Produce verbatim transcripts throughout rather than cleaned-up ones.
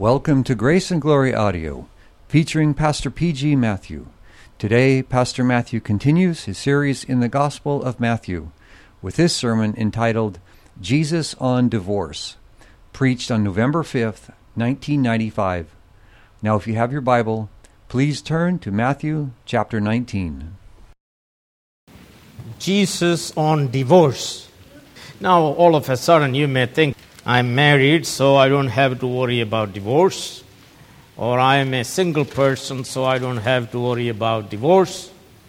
Welcome to Grace and Glory Audio, featuring Pastor P G. Matthew. Today, Pastor Matthew continues his series in the Gospel of Matthew with this sermon entitled Jesus on Divorce, preached on November fifth, nineteen ninety-five. Now, if you have your Bible, please turn to Matthew chapter nineteen. Jesus on divorce. Now, all of a sudden, you may think, I'm married, so I don't have to worry about divorce. Or I'm a single person, so I don't have to worry about divorce.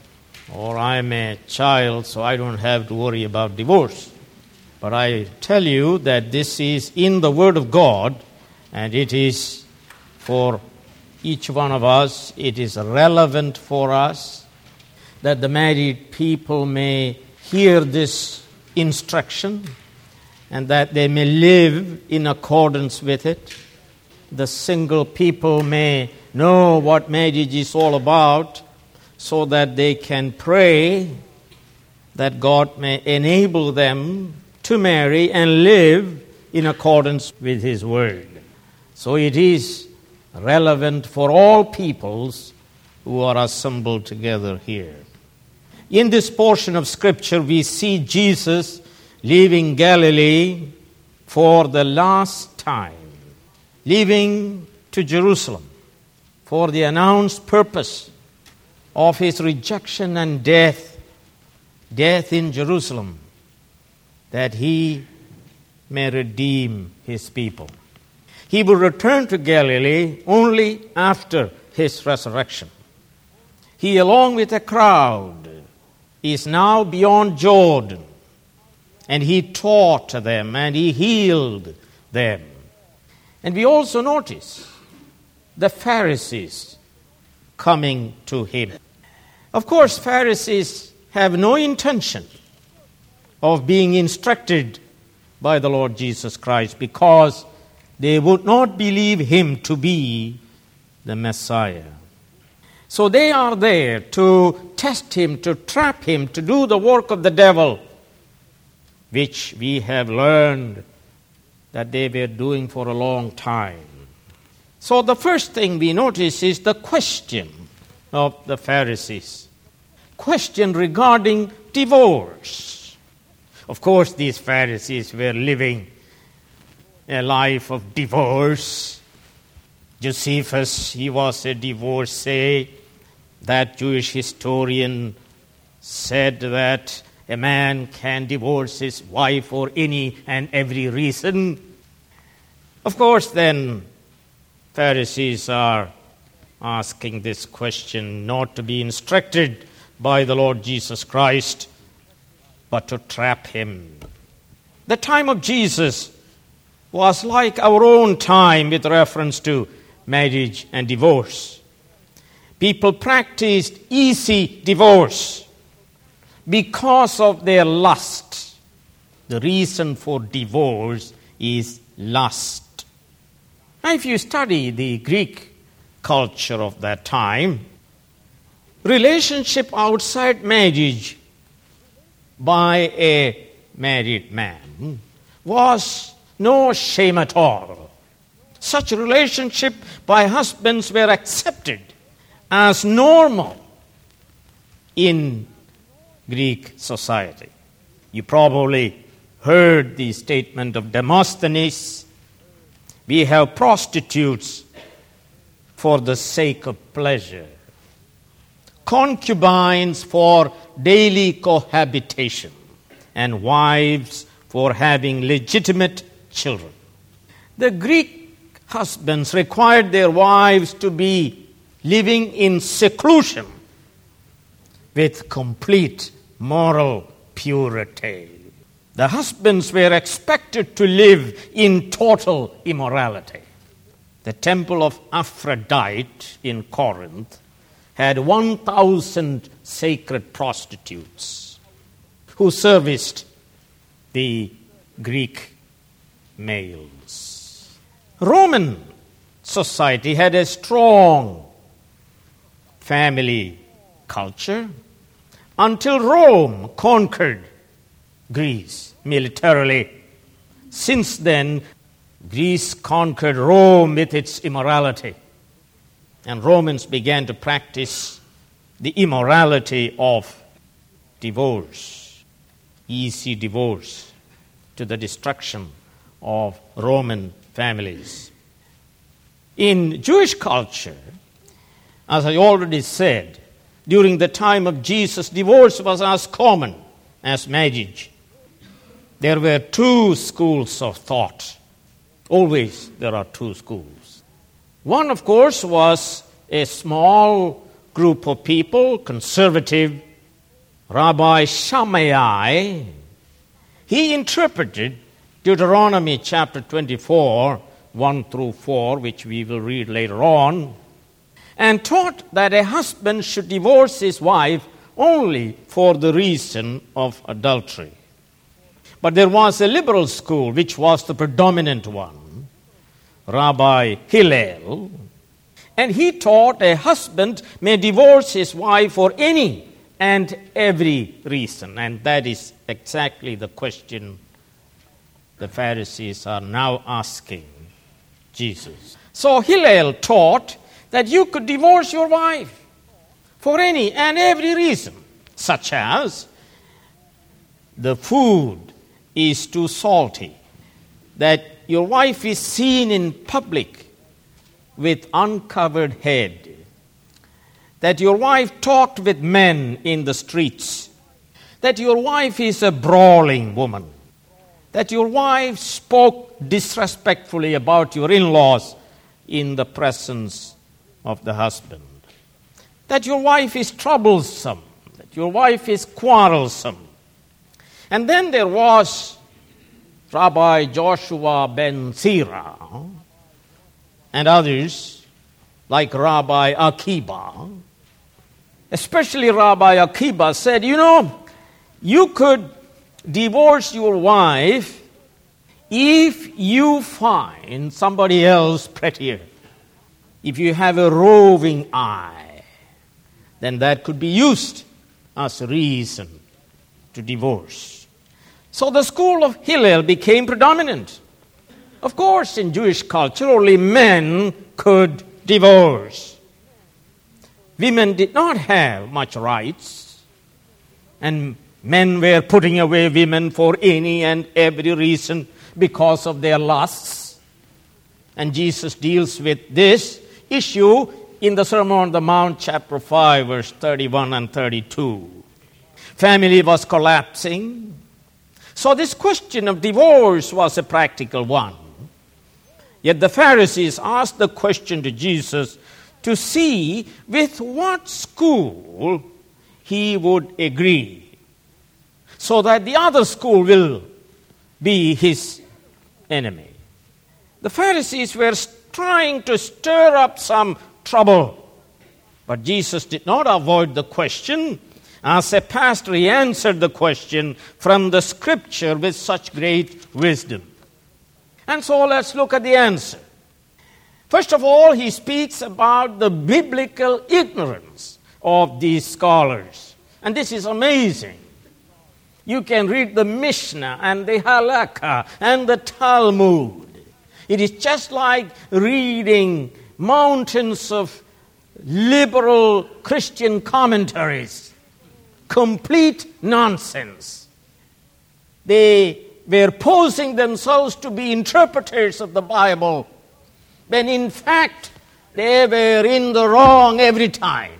Or I'm a child, so I don't have to worry about divorce. But I tell you that this is in the Word of God, and it is for each one of us, it is relevant for us, that the married people may hear this instruction, and that they may live in accordance with it. The single people may know what marriage is all about, so that they can pray that God may enable them to marry and live in accordance with His Word. So it is relevant for all peoples who are assembled together here. In this portion of Scripture, we see Jesus leaving Galilee for the last time, leaving to Jerusalem for the announced purpose of His rejection and death, death in Jerusalem, that He may redeem His people. He will return to Galilee only after His resurrection. He, along with a crowd, is now beyond Jordan, and He taught them, and He healed them. And we also notice the Pharisees coming to Him. Of course, Pharisees have no intention of being instructed by the Lord Jesus Christ, because they would not believe Him to be the Messiah. So they are there to test Him, to trap Him, to do the work of the devil, which we have learned that they were doing for a long time. So the first thing we notice is the question of the Pharisees. Question regarding divorce. Of course, these Pharisees were living a life of divorce. Josephus, he was a divorcee. That Jewish historian said that a man can divorce his wife for any and every reason. Of course, then, Pharisees are asking this question not to be instructed by the Lord Jesus Christ, but to trap Him. The time of Jesus was like our own time with reference to marriage and divorce. People practiced easy divorce because of their lust. The reason for divorce is lust. Now, if you study the Greek culture of that time, relationship outside marriage by a married man was no shame at all. Such relationship by husbands were accepted as normal in Greek society. You probably heard the statement of Demosthenes, we have prostitutes for the sake of pleasure, concubines for daily cohabitation, and wives for having legitimate children. The Greek husbands required their wives to be living in seclusion with complete moral purity. The husbands were expected to live in total immorality. The temple of Aphrodite in Corinth had one thousand sacred prostitutes who serviced the Greek males. Roman society had a strong family culture until Rome conquered Greece militarily. Since then, Greece conquered Rome with its immorality, and Romans began to practice the immorality of divorce, easy divorce, to the destruction of Roman families. In Jewish culture, as I already said, during the time of Jesus, divorce was as common as marriage. There were two schools of thought. Always there are two schools. One, of course, was a small group of people, conservative. Rabbi Shammai, he interpreted Deuteronomy chapter twenty-four, one through four, which we will read later on, and taught that a husband should divorce his wife only for the reason of adultery. But there was a liberal school, which was the predominant one, Rabbi Hillel, and he taught a husband may divorce his wife for any and every reason. And that is exactly the question the Pharisees are now asking Jesus. So Hillel taught that you could divorce your wife for any and every reason, such as the food is too salty, that your wife is seen in public with uncovered head, that your wife talked with men in the streets, that your wife is a brawling woman, that your wife spoke disrespectfully about your in-laws in the presence of the husband, that your wife is troublesome, that your wife is quarrelsome. And then there was Rabbi Joshua ben Sira and others like Rabbi Akiba. Especially Rabbi Akiba said, you know, you could divorce your wife if you find somebody else prettier. If you have a roving eye, then that could be used as a reason to divorce. So the school of Hillel became predominant. Of course, in Jewish culture, only men could divorce. Women did not have much rights, and men were putting away women for any and every reason because of their lusts. And Jesus deals with this issue in the Sermon on the Mount, chapter five, verse thirty-one and thirty-two. Family was collapsing. So this question of divorce was a practical one. Yet the Pharisees asked the question to Jesus to see with what school he would agree, so that the other school will be his enemy. The Pharisees were trying to stir up some trouble, but Jesus did not avoid the question. As a pastor, he answered the question from the Scripture with such great wisdom. And so let's look at the answer. First of all, he speaks about the biblical ignorance of these scholars. And this is amazing. You can read the Mishnah and the Halakha and the Talmud. It is just like reading mountains of liberal Christian commentaries. Complete nonsense. They were posing themselves to be interpreters of the Bible, when in fact they were in the wrong every time.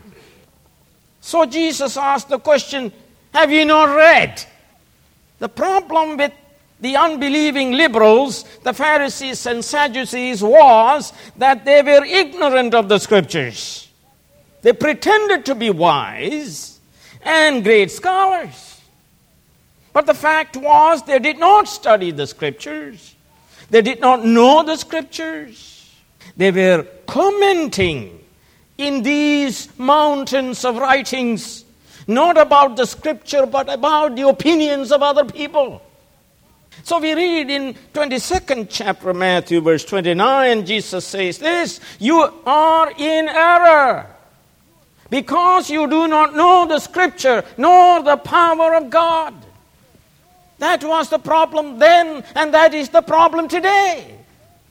So Jesus asked the question, have you not read? The problem with the unbelieving liberals, the Pharisees and Sadducees, was that they were ignorant of the Scriptures. They pretended to be wise and great scholars. But the fact was they did not study the Scriptures. They did not know the Scriptures. They were commenting in these mountains of writings, not about the Scripture, but about the opinions of other people. So we read in twenty-second chapter of Matthew, verse twenty-nine, Jesus says this, you are in error, because you do not know the Scripture, nor the power of God. That was the problem then, and that is the problem today.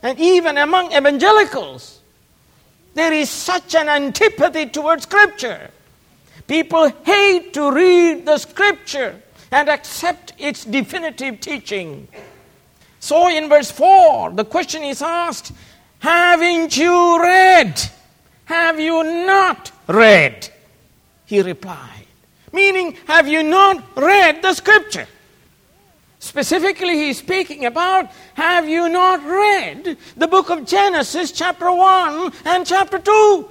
And even among evangelicals, there is such an antipathy towards Scripture. People hate to read the Scripture and accept its definitive teaching. So in verse four, the question is asked, haven't you read? Have you not read? He replied. Meaning, have you not read the Scripture? Specifically, he's speaking about, have you not read the book of Genesis chapter one and chapter two?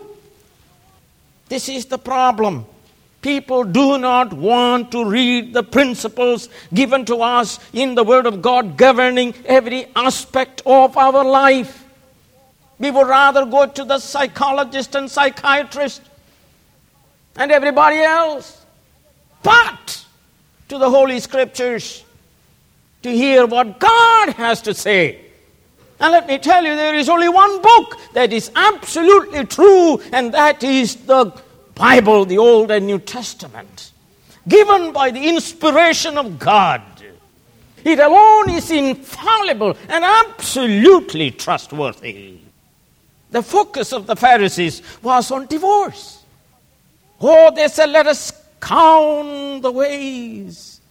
This is the problem. People do not want to read the principles given to us in the Word of God governing every aspect of our life. We would rather go to the psychologist and psychiatrist and everybody else, but to the Holy Scriptures to hear what God has to say. And let me tell you, there is only one book that is absolutely true, and that is the Bible, the Old and New Testament, given by the inspiration of God. It alone is infallible and absolutely trustworthy. The focus of the Pharisees was on divorce. Oh, they said, let us count the ways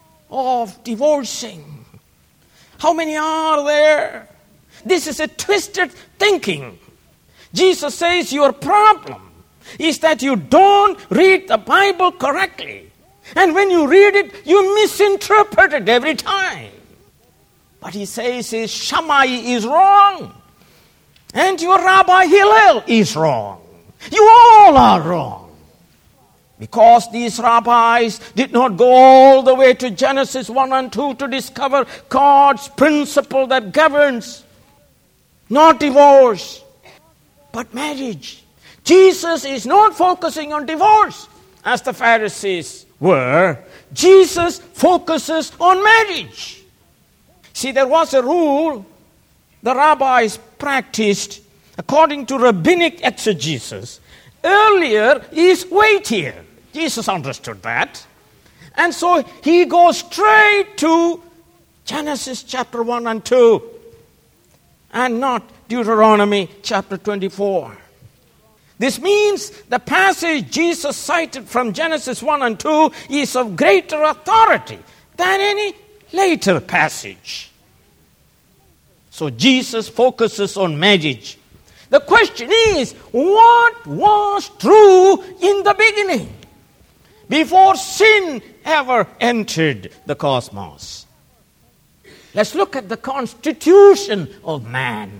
of divorcing. How many are there? This is a twisted thinking. Jesus says your problem is that you don't read the Bible correctly. And when you read it, you misinterpret it every time. What he says is Shammai is wrong. And your Rabbi Hillel is wrong. You all are wrong. Because these rabbis did not go all the way to Genesis one and two to discover God's principle that governs not divorce, but marriage. Jesus is not focusing on divorce as the Pharisees were. Jesus focuses on marriage. See, there was a rule the rabbis practiced according to rabbinic exegesis. Earlier is weightier. Jesus understood that. And so he goes straight to Genesis chapter one and two and not Deuteronomy chapter twenty-four. This means the passage Jesus cited from Genesis one and two is of greater authority than any later passage. So Jesus focuses on marriage. The question is, what was true in the beginning, before sin ever entered the cosmos? Let's look at the constitution of man.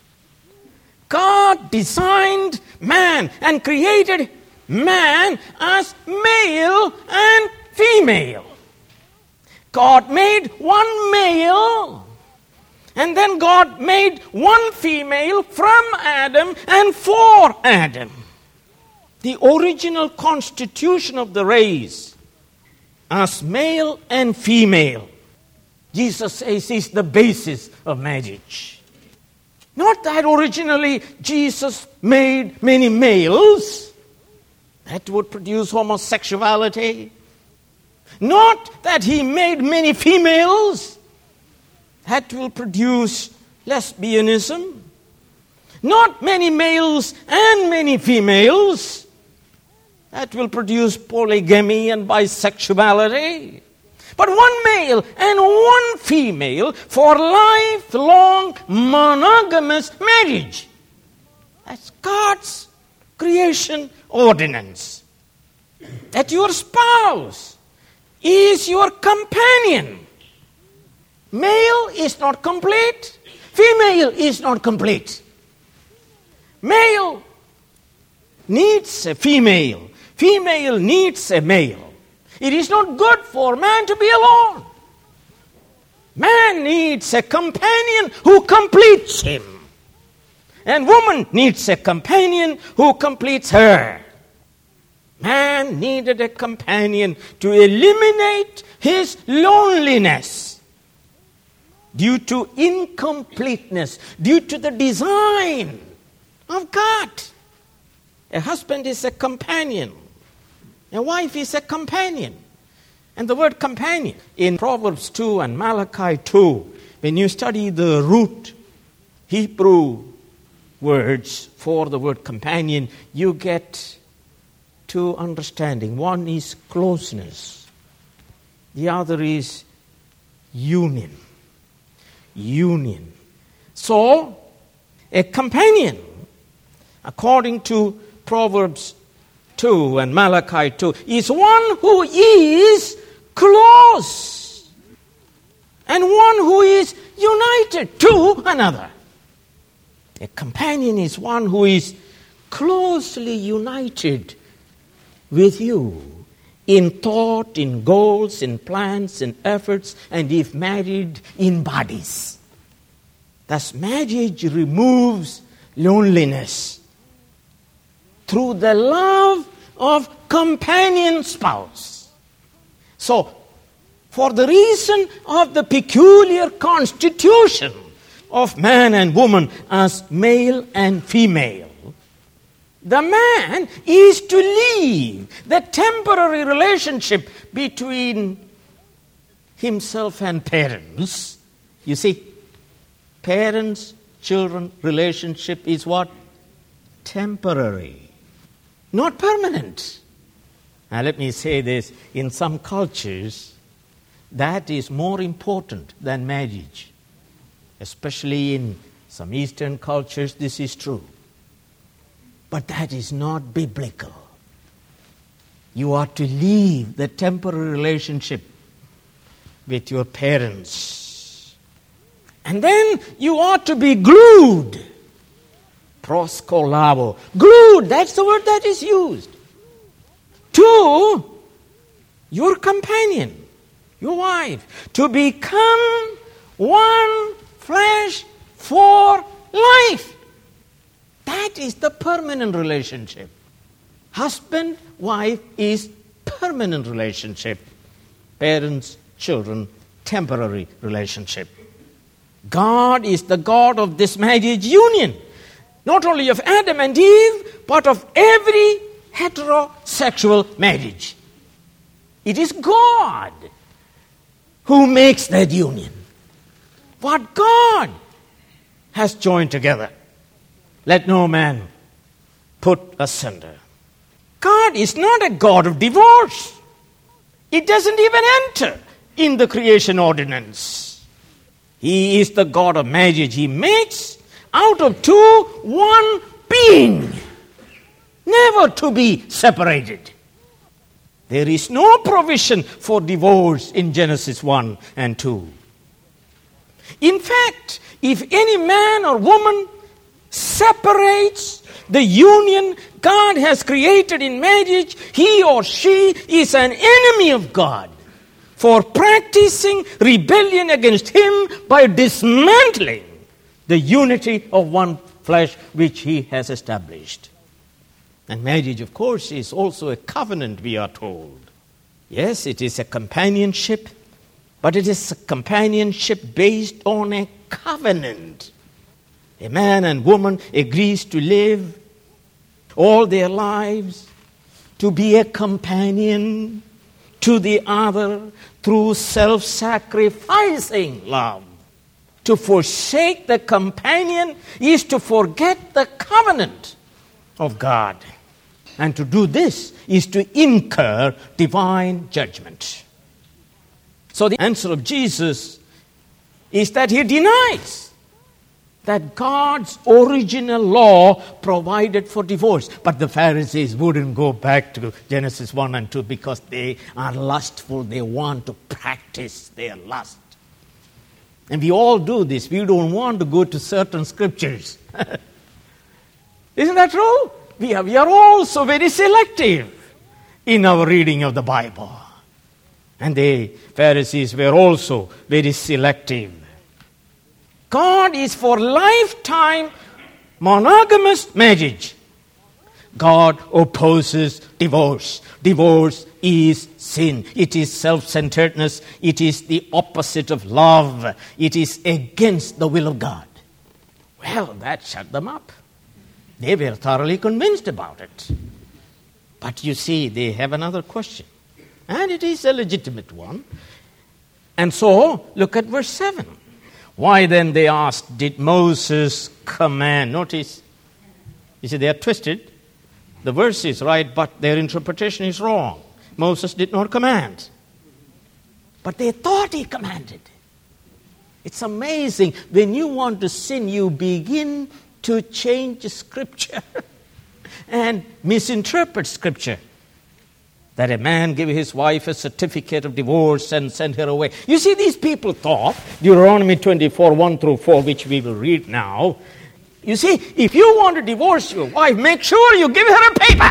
God designed man and created man as male and female. God made one male, and then God made one female from Adam and for Adam. The original constitution of the race as male and female, Jesus says, is the basis of marriage. Not that originally Jesus made many males. That would produce homosexuality. Not that he made many females. That will produce lesbianism. Not many males and many females. That will produce polygamy and bisexuality. But one male and one female for lifelong monogamous marriage. That's God's creation ordinance. That your spouse is your companion. Male is not complete. Female is not complete. Male needs a female. Female needs a male. It is not good for man to be alone. Man needs a companion who completes him. And woman needs a companion who completes her. Man needed a companion to eliminate his loneliness due to incompleteness, due to the design of God. A husband is a companion. A wife is a companion. And the word companion in Proverbs two and Malachi two, when you study the root Hebrew words for the word companion, you get two understanding. One is closeness. The other is union. Union. So, a companion, according to Proverbs two and Malachi two, is one who is close and one who is united to another. A companion is one who is closely united with you in thought, in goals, in plans, in efforts, and if married, in bodies. Thus, marriage removes loneliness through the love of companion spouse. So, for the reason of the peculiar constitution of man and woman as male and female, the man is to leave the temporary relationship between himself and parents. You see, parents-children relationship is what? Temporary, not permanent. Now let me say this, in some cultures, that is more important than marriage. Especially in some Eastern cultures, this is true. But that is not biblical. You are to leave the temporary relationship with your parents. And then you ought to be glued. Proskolavo. Glued, that's the word that is used. To your companion, your wife. To become one flesh for life. That is the permanent relationship. Husband, wife is permanent relationship. Parents, children, temporary relationship. God is the God of this marriage union. Not only of Adam and Eve, but of every heterosexual marriage. It is God who makes that union. What God has joined together, let no man put asunder. God is not a God of divorce. It doesn't even enter in the creation ordinance. He is the God of marriage. He makes out of two one being, never to be separated. There is no provision for divorce in Genesis one and two. In fact, if any man or woman separates the union God has created in marriage, he or she is an enemy of God for practicing rebellion against Him by dismantling the unity of one flesh which He has established. And marriage, of course, is also a covenant, we are told. Yes, it is a companionship, but it is a companionship based on a covenant. A man and woman agrees to live all their lives to be a companion to the other through self-sacrificing love. To forsake the companion is to forget the covenant of God. And to do this is to incur divine judgment. So the answer of Jesus is that He denies that God's original law provided for divorce. But the Pharisees wouldn't go back to Genesis one and two because they are lustful. They want to practice their lust. And we all do this. We don't want to go to certain scriptures. Isn't that true? We are, we are also very selective in our reading of the Bible. And the Pharisees were also very selective. God is for lifetime monogamous marriage. God opposes divorce. Divorce is sin. It is self-centeredness. It is the opposite of love. It is against the will of God. Well, that shut them up. They were thoroughly convinced about it. But you see, they have another question. And it is a legitimate one. And so, look at verse seven. Why then, they asked, did Moses command? Notice, you see, they are twisted. The verse is right, but their interpretation is wrong. Moses did not command. But they thought he commanded. It's amazing. When you want to sin, you begin to change Scripture and misinterpret Scripture. That a man give his wife a certificate of divorce and send her away. You see, these people thought, Deuteronomy twenty-four, one through four, which we will read now. You see, if you want to divorce your wife, make sure you give her a paper.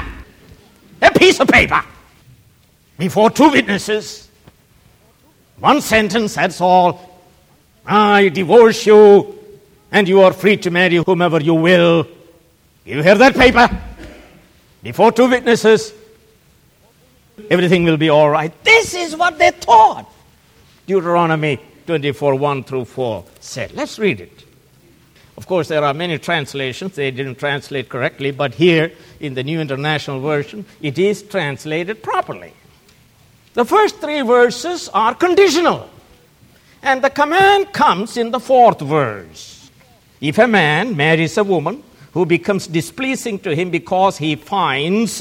A piece of paper. Before two witnesses. One sentence, that's all. I divorce you, and you are free to marry whomever you will. Give her that paper. Before two witnesses. Everything will be all right. This is what they thought. Deuteronomy twenty-four, one through four said. Let's read it. Of course, there are many translations. They didn't translate correctly, but here in the New International Version, it is translated properly. The first three verses are conditional. And the command comes in the fourth verse. If a man marries a woman who becomes displeasing to him because he finds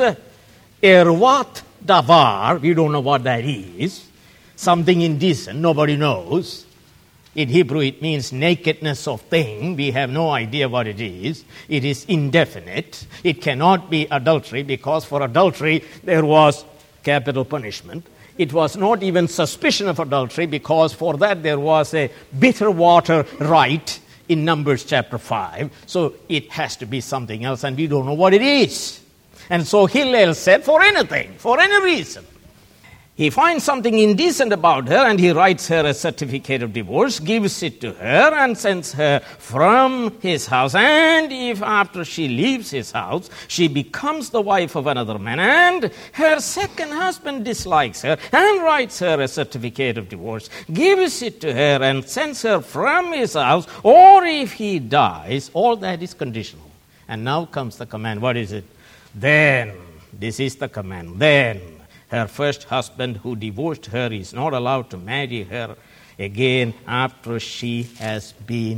erwat davar, we don't know what that is, something indecent, nobody knows. In Hebrew, it means nakedness of thing. We have no idea what it is. It is indefinite. It cannot be adultery, because for adultery, there was capital punishment. It was not even suspicion of adultery, because for that, there was a bitter water rite in Numbers chapter five. So it has to be something else, and we don't know what it is. And so Hillel said, for anything, for any reason. He finds something indecent about her, and he writes her a certificate of divorce, gives it to her, and sends her from his house. And if after she leaves his house, she becomes the wife of another man, and her second husband dislikes her, and writes her a certificate of divorce, gives it to her, and sends her from his house, or if he dies, all that is conditional. And now comes the command. What is it? Then, this is the command, then her first husband who divorced her is not allowed to marry her again after she has been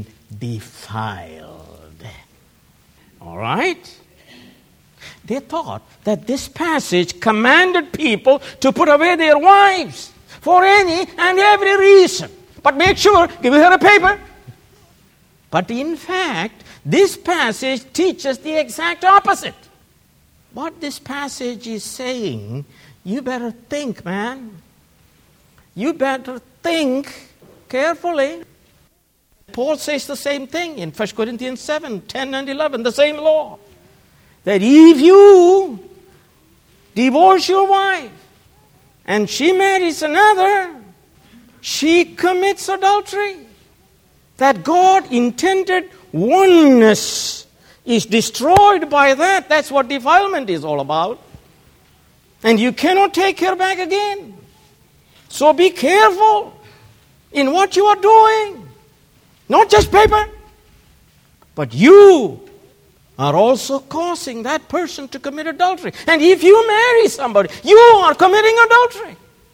defiled. All right? They thought that this passage commanded people to put away their wives for any and every reason. But make sure, give her a paper. But in fact, this passage teaches the exact opposite. What this passage is saying, you better think, man. You better think carefully. Paul says the same thing in First Corinthians seven, ten and eleven, the same law. That if you divorce your wife and she marries another, she commits adultery. That God intended oneness is destroyed by that. That's what defilement is all about. And you cannot take her back again. So be careful in what you are doing. Not just paper, but you are also causing that person to commit adultery. And if you marry somebody, you are committing adultery,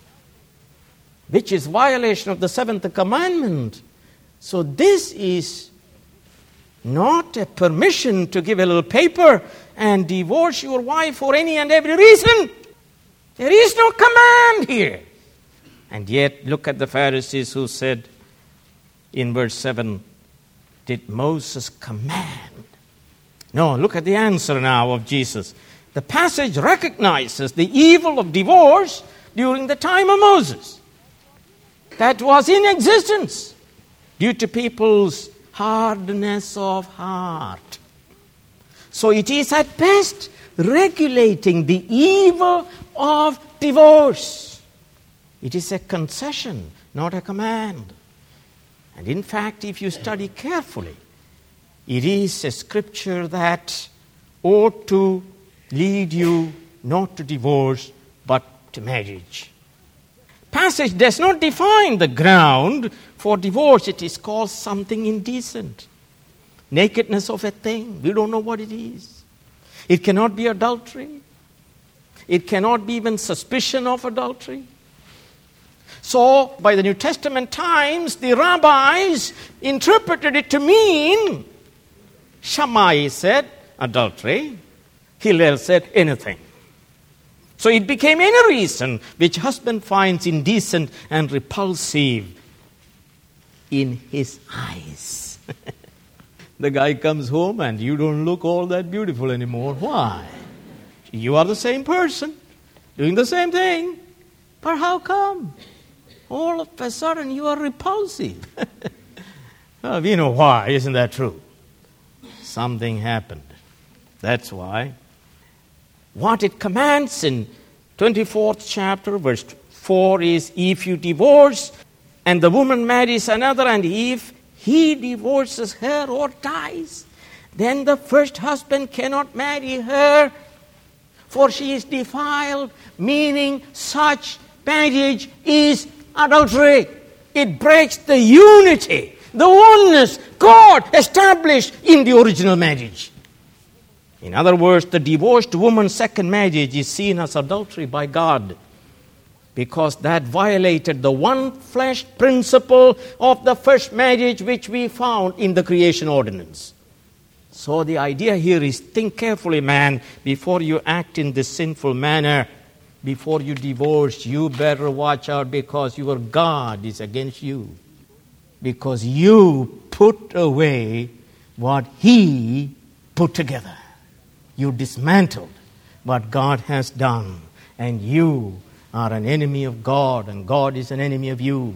which is violation of the seventh commandment. So this is not a permission to give a little paper and divorce your wife for any and every reason. There is no command here. And yet, look at the Pharisees who said in verse seven, did Moses command? No, look at the answer now of Jesus. The passage recognizes the evil of divorce during the time of Moses. That was in existence due to people's hardness of heart. So it is at best regulating the evil of divorce. It is a concession, not a command. And in fact, if you study carefully, it is a scripture that ought to lead you not to divorce, but to marriage. Passage does not define the ground for divorce. It is called something indecent. Nakedness of a thing. We don't know what it is. It cannot be adultery. It cannot be even suspicion of adultery. So, by the New Testament times, the rabbis interpreted it to mean, Shammai said adultery, Hillel said anything. So it became any reason which husband finds indecent and repulsive in his eyes. The guy comes home and you don't look all that beautiful anymore. Why? You are the same person, doing the same thing. But how come? All of a sudden you are repulsive. Well, we know why, isn't that true? Something happened. That's why. What it commands in twenty-fourth chapter, verse four is, if you divorce and the woman marries another, and if he divorces her or dies, then the first husband cannot marry her, for she is defiled, meaning such marriage is adultery. It breaks the unity, the oneness God established in the original marriage. In other words, the divorced woman's second marriage is seen as adultery by God, because that violated the one flesh principle of the first marriage which we found in the creation ordinance. So the idea here is, think carefully, man, before you act in this sinful manner. Before you divorce, you better watch out, because your God is against you. Because you put away what He put together. You dismantled what God has done, and you are an enemy of God, and God is an enemy of you.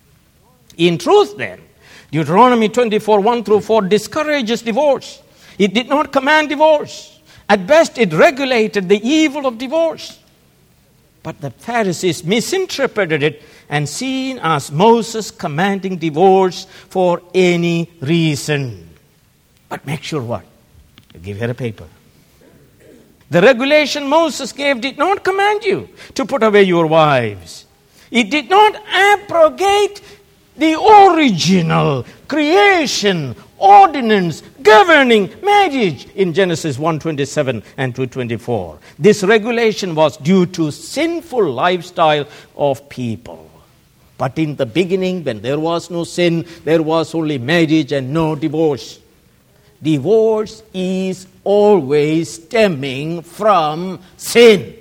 In truth, then, Deuteronomy twenty-four, one through four discourages divorce. It did not command divorce. At best, it regulated the evil of divorce. But the Pharisees misinterpreted it and seen as Moses commanding divorce for any reason. But make sure what? You give her a paper. The regulation Moses gave did not command you to put away your wives. It did not abrogate the original creation ordinance governing marriage in Genesis one twenty-seven and two twenty-four. This regulation was due to sinful lifestyle of people. But in the beginning, when there was no sin, there was only marriage and no divorce. Divorce is always stemming from sin.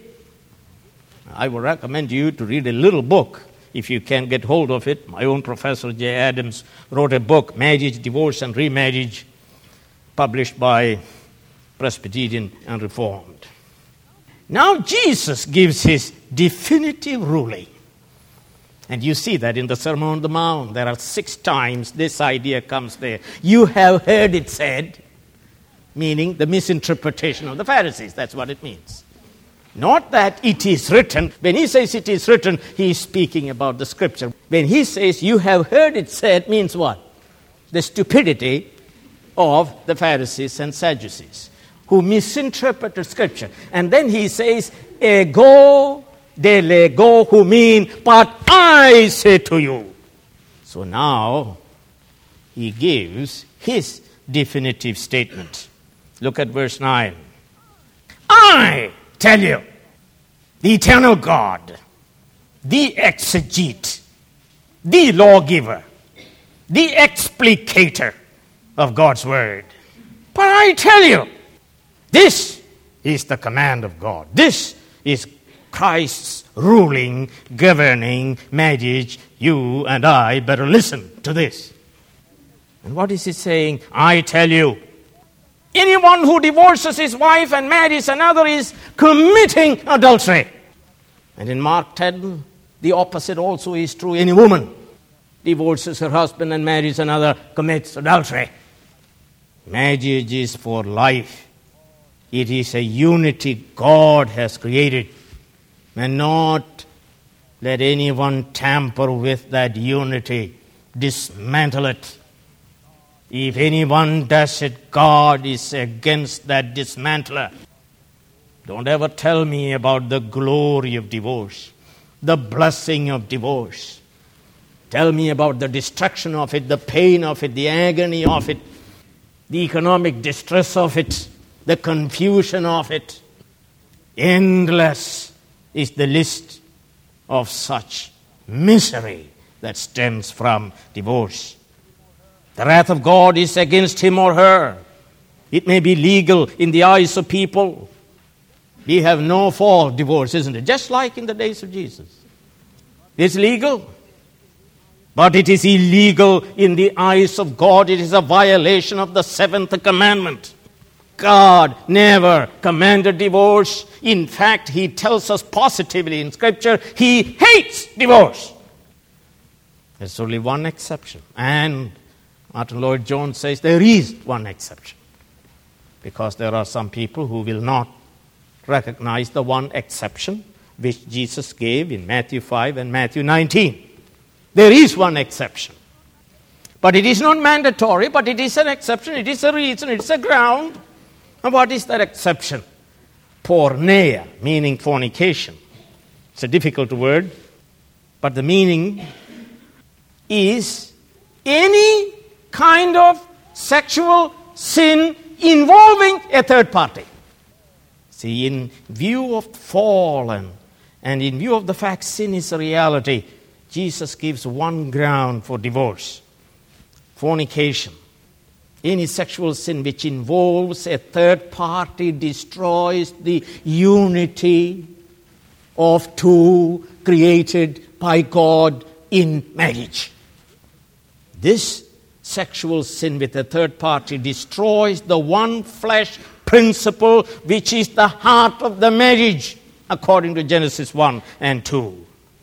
I would recommend you to read a little book, if you can get hold of it. My own professor, J. Adams, wrote a book, Marriage, Divorce, and Remarriage, published by Presbyterian and Reformed. Now Jesus gives his definitive ruling. And you see that in the Sermon on the Mount. There are six times this idea comes there. You have heard it said, meaning the misinterpretation of the Pharisees. That's what it means. Not that it is written. When he says it is written, he is speaking about the Scripture. When he says you have heard it said, means what? The stupidity of the Pharisees and Sadducees, who misinterpreted Scripture. And then he says, ego de lego, who mean, but I say to you. So now he gives his definitive statement. Look at verse nine. I tell you, the eternal God, the exegete, the lawgiver, the explicator of God's word. But I tell you, this is the command of God. This is Christ's ruling, governing marriage. You and I better listen to this. And what is he saying? I tell you, anyone who divorces his wife and marries another is committing adultery. And in Mark ten, the opposite also is true. Any woman divorces her husband and marries another commits adultery. Marriage is for life. It is a unity God has created. And not let anyone tamper with that unity, dismantle it. If anyone does it, God is against that dismantler. Don't ever tell me about the glory of divorce, the blessing of divorce. Tell me about the destruction of it, the pain of it, the agony of it, the economic distress of it, the confusion of it. Endless is the list of such misery that stems from divorce. The wrath of God is against him or her. It may be legal in the eyes of people. We have no fault divorce, isn't it? Just like in the days of Jesus. It's legal. But it is illegal in the eyes of God. It is a violation of the seventh commandment. God never commanded divorce. In fact, he tells us positively in Scripture, he hates divorce. There's only one exception. And Martin Lloyd-Jones says there is one exception. Because there are some people who will not recognize the one exception which Jesus gave in Matthew five and Matthew nineteen. There is one exception. But it is not mandatory, but it is an exception, it is a reason, it is a ground. And what is that exception? Porneia, meaning fornication. It's a difficult word, but the meaning is any kind of sexual sin involving a third party. See, in view of fallen and in view of the fact sin is a reality, Jesus gives one ground for divorce. Fornication. Any sexual sin which involves a third party destroys the unity of two created by God in marriage. This sexual sin with a third party destroys the one flesh principle which is the heart of the marriage, according to Genesis one and two.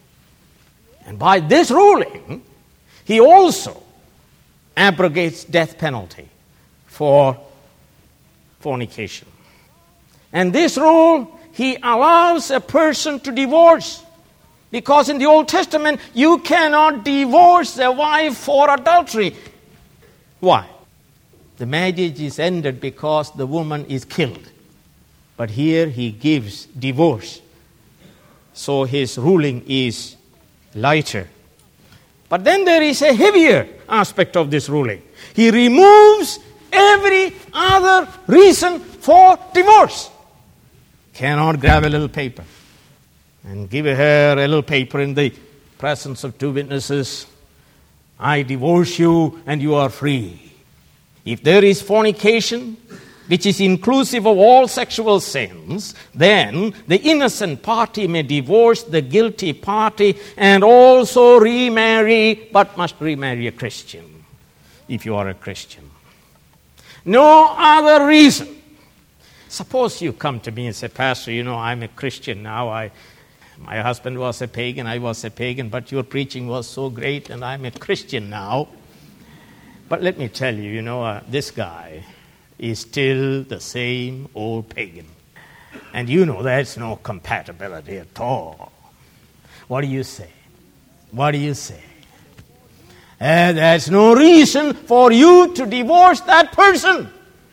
And by this ruling, he also abrogates death penalty for fornication. And this rule, he allows a person to divorce. Because in the Old Testament, you cannot divorce a wife for adultery. Why? The marriage is ended because the woman is killed. But here he gives divorce. So his ruling is lighter. But then there is a heavier aspect of this ruling. He removes every other reason for divorce. Cannot grab a little paper and give her a little paper in the presence of two witnesses. I divorce you and you are free. If there is fornication, which is inclusive of all sexual sins, then the innocent party may divorce the guilty party and also remarry, but must remarry a Christian, if you are a Christian. No other reason. Suppose you come to me and say, Pastor, you know, I'm a Christian now. I, my husband was a pagan, I was a pagan, but your preaching was so great and I'm a Christian now. But let me tell you, you know, uh, this guy is still the same old pagan. And you know there's no compatibility at all. What do you say? What do you say? And there's no reason for you to divorce that person.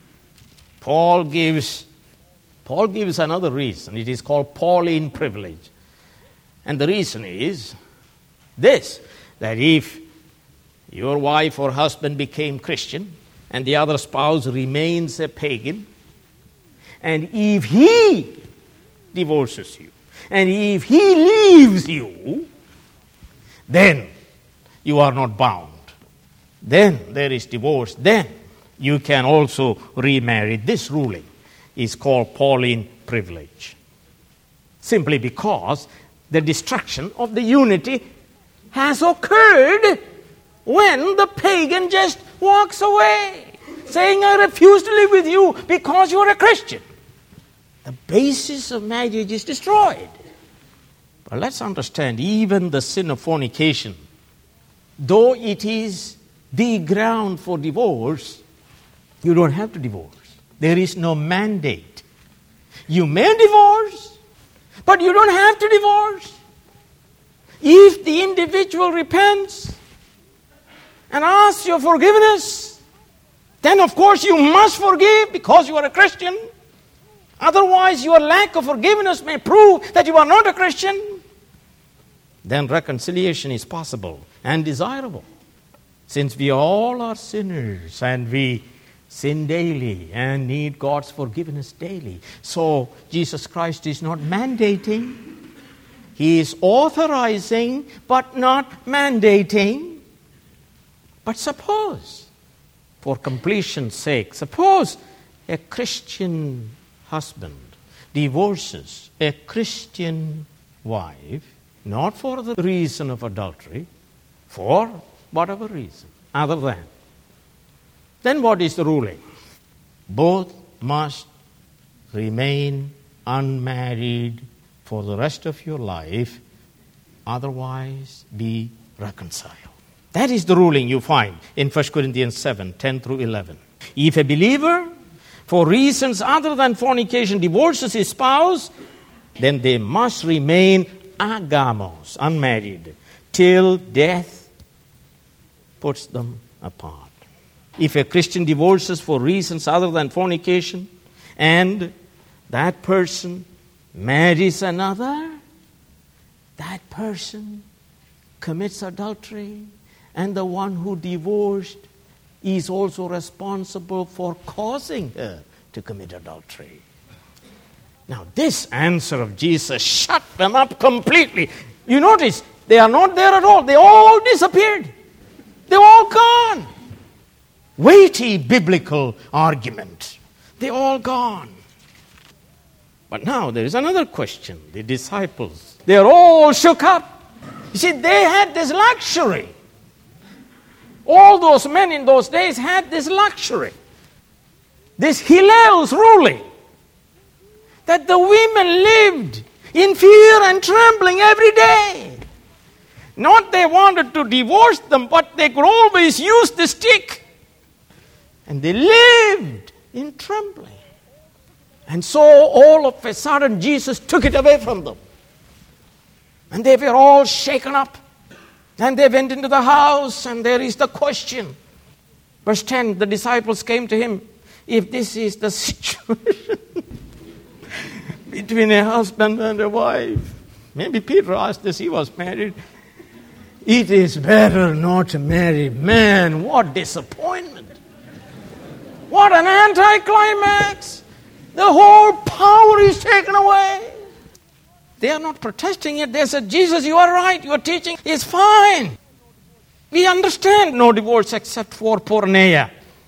Paul gives, Paul gives another reason. It is called Pauline privilege. And the reason is this, that if your wife or husband became Christian, and the other spouse remains a pagan, and if he divorces you, and if he leaves you, then you are not bound. Then there is divorce. Then you can also remarry. This ruling is called Pauline privilege. Simply because the destruction of the unity has occurred when the pagan just walks away, saying, I refuse to live with you because you are a Christian. The basis of marriage is destroyed. But let's understand, even the sin of fornication, though it is the ground for divorce, you don't have to divorce. There is no mandate. You may divorce, but you don't have to divorce. If the individual repents and asks your forgiveness, then of course you must forgive because you are a Christian. Otherwise, your lack of forgiveness may prove that you are not a Christian. Then reconciliation is possible and desirable. Since we all are sinners and we sin daily and need God's forgiveness daily. So Jesus Christ is not mandating. He He is authorizing but not mandating. But suppose, for completion's sake, suppose a Christian husband divorces a Christian wife, not for the reason of adultery, for whatever reason other than. Then what is the ruling? Both must remain unmarried for the rest of your life, otherwise be reconciled. That is the ruling you find in First Corinthians seven, ten through eleven. If a believer, for reasons other than fornication, divorces his spouse, then they must remain agamos, unmarried, till death puts them apart. If a Christian divorces for reasons other than fornication, and that person marries another, that person commits adultery, and the one who divorced is also responsible for causing her to commit adultery. Now, this answer of Jesus shut them up completely. You notice, they are not there at all. They all disappeared. They're all gone. Weighty biblical argument. They're all gone. But now there is another question. The disciples, they're all shook up. You see, they had this luxury. All those men in those days had this luxury. This Hillel's ruling. That the women lived in fear and trembling every day. Not they wanted to divorce them, but they could always use the stick. And they lived in trembling. And so all of a sudden Jesus took it away from them. And they were all shaken up. And they went into the house, and there is the question. Verse ten, the disciples came to him. If this is the situation between a husband and a wife, maybe Peter asked this, he was married. It is better not to marry. Man, what disappointment. What an anticlimax. The whole power is taken away. They are not protesting it. They said, Jesus, you are right. Your teaching is fine. We understand no divorce except for porneia.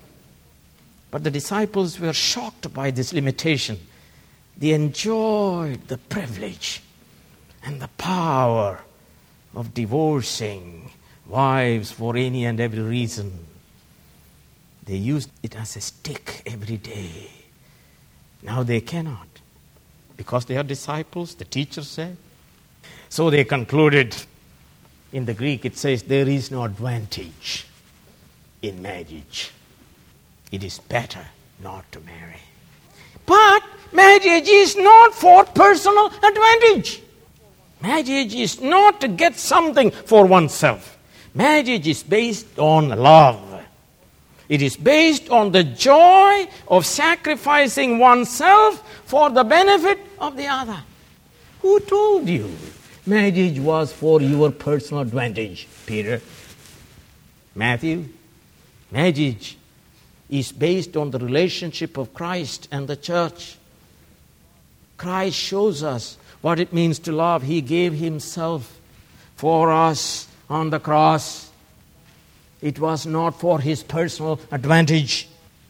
But the disciples were shocked by this limitation. They enjoyed the privilege and the power of divorcing wives for any and every reason. They used it as a stick every day. Now they cannot. Because they are disciples, the teacher said. So they concluded, in the Greek it says, there is no advantage in marriage. It is better not to marry. But marriage is not for personal advantage. Marriage is not to get something for oneself. Marriage is based on love. It is based on the joy of sacrificing oneself for the benefit of the other. Who told you marriage was for your personal advantage, Peter? Matthew? Marriage is based on the relationship of Christ and the church. Christ shows us what it means to love. He gave himself for us on the cross. It was not for his personal advantage.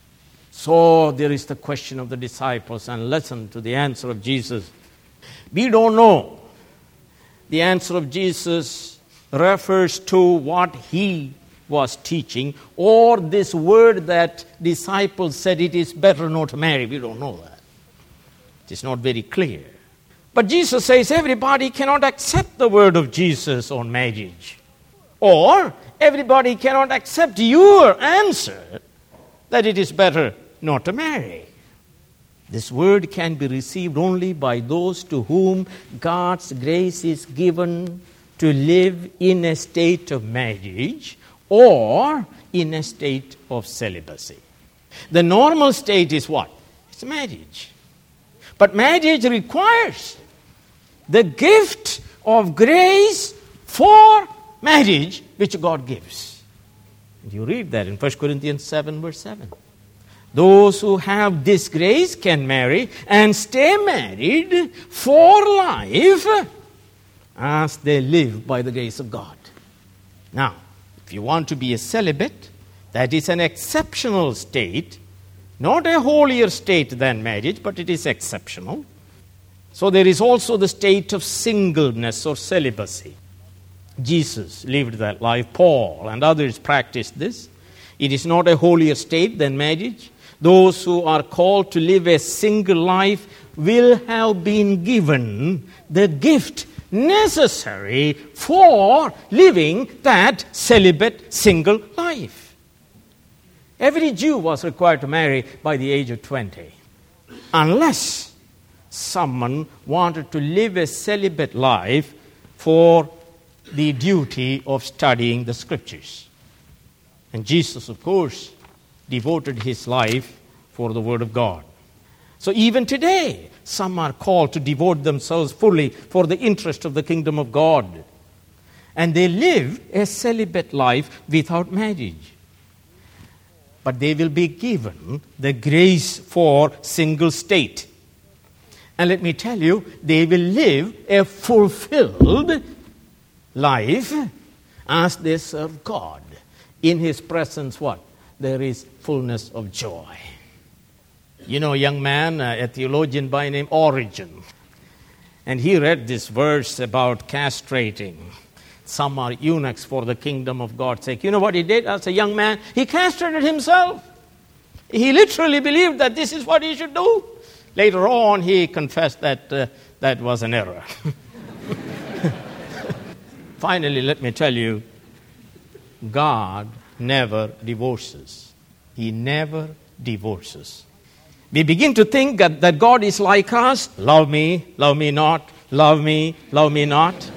So there is the question of the disciples, and listen to the answer of Jesus. We don't know. The answer of Jesus refers to what he was teaching, or this word that disciples said it is better not to marry. We don't know that. It is not very clear. But Jesus says everybody cannot accept the word of Jesus on marriage. Or everybody cannot accept your answer that it is better not to marry. This word can be received only by those to whom God's grace is given to live in a state of marriage or in a state of celibacy. The normal state is what? It's marriage. But marriage requires the gift of grace for marriage which God gives. And you read that in First Corinthians seven, verse seven. Those who have this grace can marry and stay married for life as they live by the grace of God. Now, if you want to be a celibate, that is an exceptional state, not a holier state than marriage, but it is exceptional. So there is also the state of singleness or celibacy. Jesus lived that life. Paul and others practiced this. It is not a holier state than marriage. Those who are called to live a single life will have been given the gift necessary for living that celibate single life. Every Jew was required to marry by the age of twenty, unless someone wanted to live a celibate life for the duty of studying the Scriptures. And Jesus, of course, devoted his life for the Word of God. So even today, some are called to devote themselves fully for the interest of the kingdom of God. And they live a celibate life without marriage. But they will be given the grace for single state. And let me tell you, they will live a fulfilled life as they serve God. In His presence, what? There is fullness of joy. You know a young man, uh, a theologian by name Origen, and he read this verse about castrating. Some are eunuchs for the kingdom of God's sake. You know what he did as a young man? He castrated himself. He literally believed that this is what he should do. Later on, he confessed that uh, that was an error. Finally, let me tell you, God never divorces. He never divorces. We begin to think that, that God is like us. Love me, love me not, love me, love me not.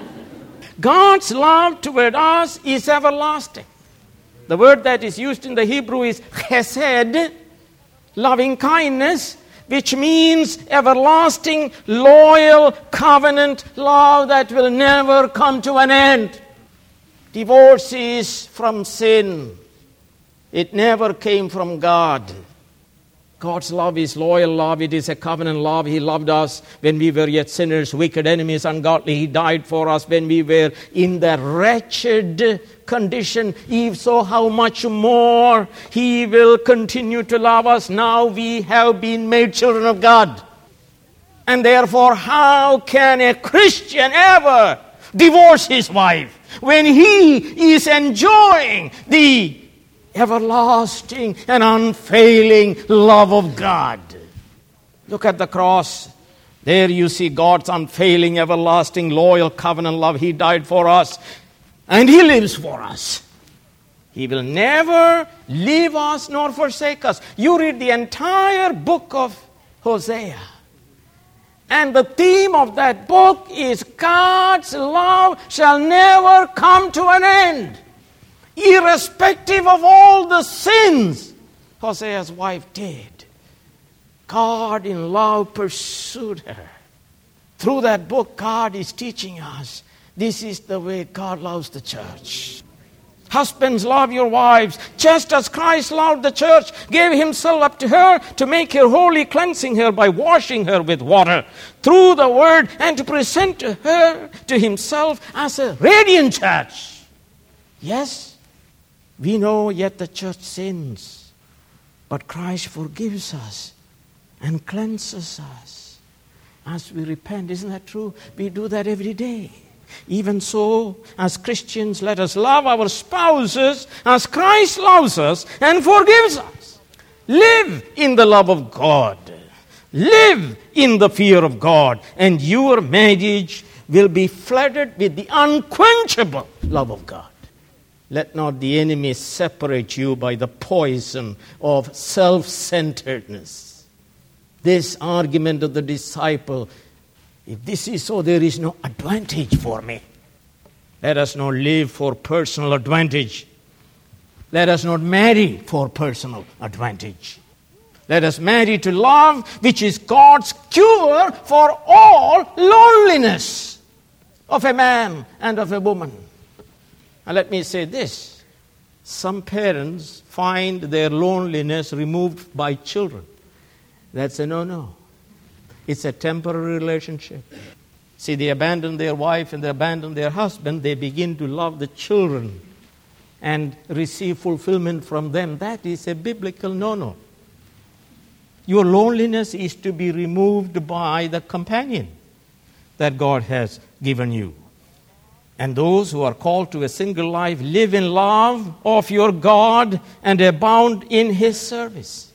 God's love toward us is everlasting. The word that is used in the Hebrew is chesed, loving kindness, which means everlasting, loyal, covenant love that will never come to an end. Divorce is from sin. It never came from God. God's love is loyal love. It is a covenant love. He loved us when we were yet sinners, wicked enemies, ungodly. He died for us when we were in the wretched condition. If so, how much more He will continue to love us. Now we have been made children of God. And therefore, how can a Christian ever divorce his wife when he is enjoying the everlasting and unfailing love of God? Look at the cross. There you see God's unfailing, everlasting, loyal, covenant love. He died for us, and He lives for us. He will never leave us nor forsake us. You read the entire book of Hosea, and the theme of that book is God's love shall never come to an end. Irrespective of all the sins Hosea's wife did, God in love pursued her. Through that book, God is teaching us this is the way God loves the church. Husbands, love your wives, just as Christ loved the church, gave Himself up to her to make her holy, cleansing her by washing her with water through the Word, and to present to her to Himself as a radiant church. Yes, we know yet the church sins, but Christ forgives us and cleanses us as we repent. Isn't that true? We do that every day. Even so, as Christians, let us love our spouses as Christ loves us and forgives us. Live in the love of God. Live in the fear of God, and your marriage will be flooded with the unquenchable love of God. Let not the enemy separate you by the poison of self-centeredness. This argument of the disciple, if this is so, there is no advantage for me. Let us not live for personal advantage. Let us not marry for personal advantage. Let us marry to love, which is God's cure for all loneliness of a man and of a woman. And let me say this. Some parents find their loneliness removed by children. That's a no-no. It's a temporary relationship. See, they abandon their wife and they abandon their husband. They begin to love the children and receive fulfillment from them. That is a biblical no-no. Your loneliness is to be removed by the companion that God has given you. And those who are called to a single life live in love of your God and abound in His service.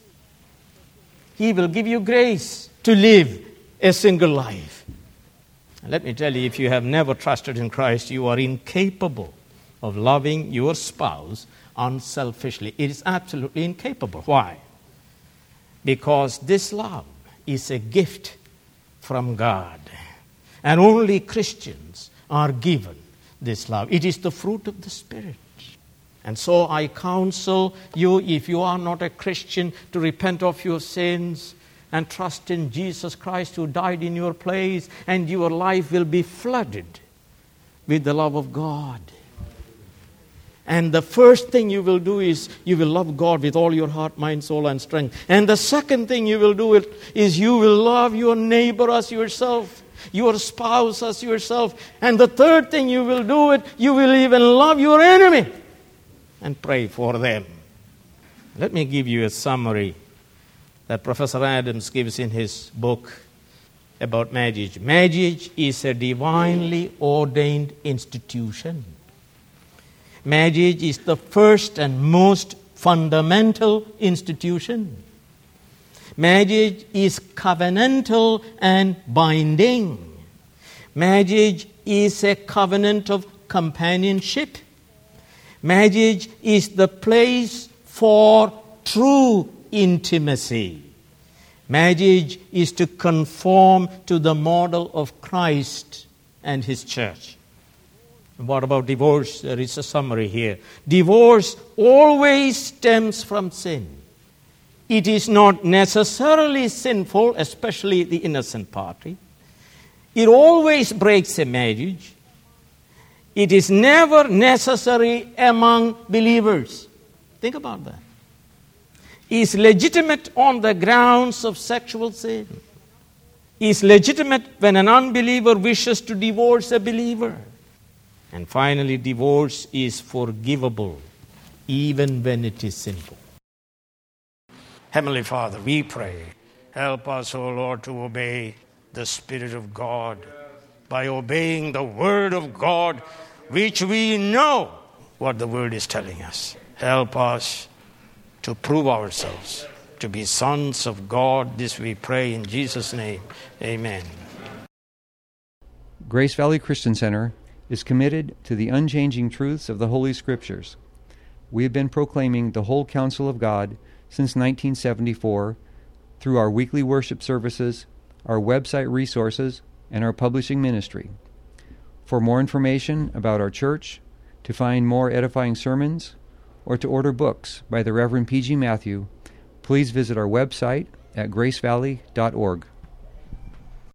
He will give you grace to live a single life. And let me tell you, if you have never trusted in Christ, you are incapable of loving your spouse unselfishly. It is absolutely incapable. Why? Because this love is a gift from God. And only Christians are given this love. It is the fruit of the Spirit. And so I counsel you, if you are not a Christian, to repent of your sins and trust in Jesus Christ who died in your place, and your life will be flooded with the love of God. And the first thing you will do is you will love God with all your heart, mind, soul, and strength. And the second thing you will do is you will love your neighbor as yourself, your spouse as yourself. And the third thing you will do it, you will even love your enemy and pray for them. Let me give you a summary that Professor Adams gives in his book about marriage. Marriage is a divinely ordained institution. Marriage is the first and most fundamental institution. Marriage is covenantal and binding. Marriage is a covenant of companionship. Marriage is the place for true intimacy. Marriage is to conform to the model of Christ and His church. What about divorce? There is a summary here. Divorce always stems from sin. It is not necessarily sinful, especially the innocent party. It always breaks a marriage. It is never necessary among believers. Think about that. It is legitimate on the grounds of sexual sin. It is legitimate when an unbeliever wishes to divorce a believer. And finally, divorce is forgivable even when it is sinful. Heavenly Father, we pray, help us, O Lord, to obey the Spirit of God by obeying the Word of God, which we know what the Word is telling us. Help us to prove ourselves to be sons of God. This we pray in Jesus' name. Amen. Grace Valley Christian Center is committed to the unchanging truths of the Holy Scriptures. We have been proclaiming the whole counsel of God since nineteen seventy-four through our weekly worship services, our website resources, and our publishing ministry. For more information about our church, to find more edifying sermons, or to order books by the Reverend P G Matthew, please visit our website at grace valley dot org.